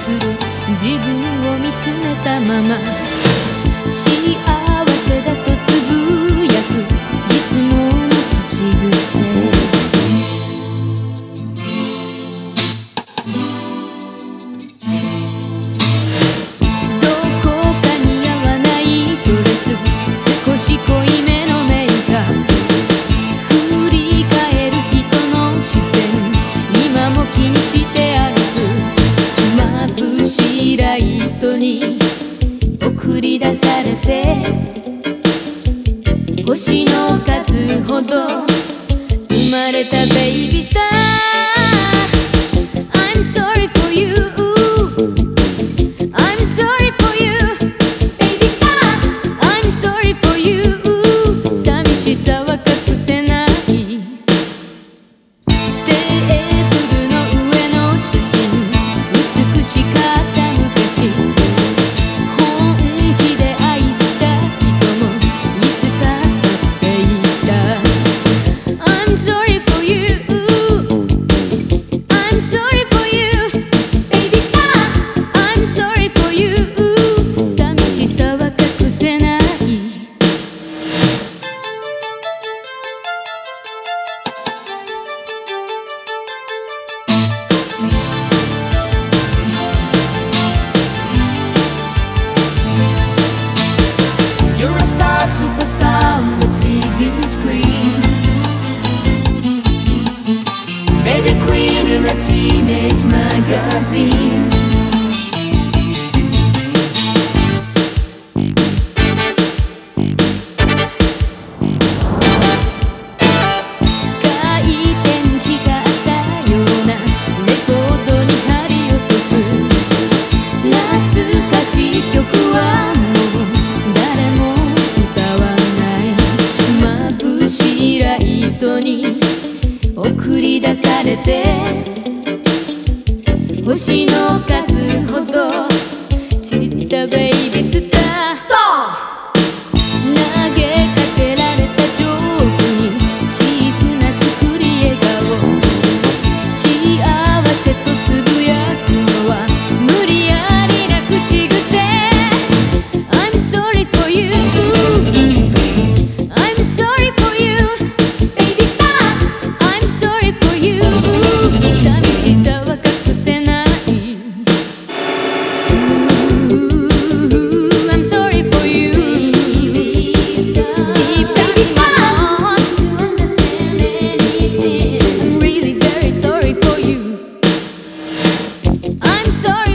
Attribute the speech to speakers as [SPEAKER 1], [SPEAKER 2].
[SPEAKER 1] る自分を見つめたまま、幸せだとつぶやくいつもの口癖。どこか似合わないドレス、少し濃いめのメイク、振り返る人の視線、今も気にして歩く。眩しいライトに送り出されて、星の数ほど生まれたベイビースター。 I'm sorry for you, I'm sorry for you, baby star, I'm sorry for you。 寂しさは隠せない。テーブルの上の写真、美しかった昔、本気で愛した人もいつか去っていった。 I'm sorry for you, I'm sorry for you, baby star, I'm sorry for you。 寂しさは隠せない。You're a star, superstar on the TV screen, baby queen in a teenage magazine。 回転しがったようなレコードに貼り落とす懐かしい曲はもう誰も歌わない。眩しいライトに送り出されて、星の数ほど散ったベイビースター。投げかけられたジョークにチープな作り笑顔、幸せとつぶやくのは無理やりな口癖。 I'm sorry for you, I'm sorry for you, baby star, I'm sorry for you。 寂しさは隠せない。 I'm sorry for you, deep down in my heart, to understand anything, I'm really very sorry for you, I'm sorry